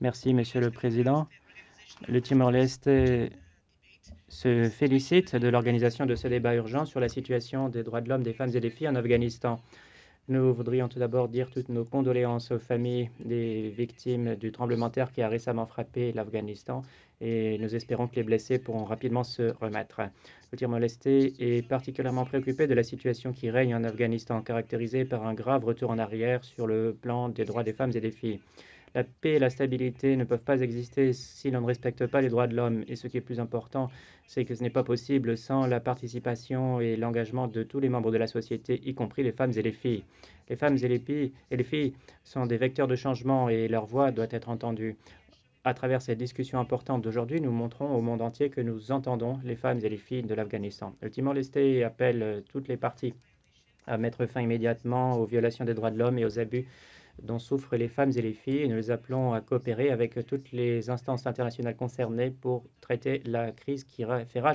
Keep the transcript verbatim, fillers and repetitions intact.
Merci, Monsieur le Président. Le Timor-Leste se félicite de l'organisation de ce débat urgent sur la situation des droits de l'homme, des femmes et des filles en Afghanistan. Nous voudrions tout d'abord dire toutes nos condoléances aux familles des victimes du tremblement de terre qui a récemment frappé l'Afghanistan et nous espérons que les blessés pourront rapidement se remettre. Le Timor-Leste est particulièrement préoccupé de la situation qui règne en Afghanistan, caractérisée par un grave retour en arrière sur le plan des droits des femmes et des filles. La paix et la stabilité ne peuvent pas exister si l'on ne respecte pas les droits de l'homme. Et ce qui est plus important, c'est que ce n'est pas possible sans la participation et l'engagement de tous les membres de la société, y compris les femmes et les filles. Les femmes et les filles, et les filles sont des vecteurs de changement et leur voix doit être entendue. À travers cette discussion importante d'aujourd'hui, nous montrons au monde entier que nous entendons les femmes et les filles de l'Afghanistan. Le Timor-Leste appelle toutes les parties à mettre fin immédiatement aux violations des droits de l'homme et aux abus dont souffrent les femmes et les filles, et nous les appelons à coopérer avec toutes les instances internationales concernées pour traiter la crise qui fait rage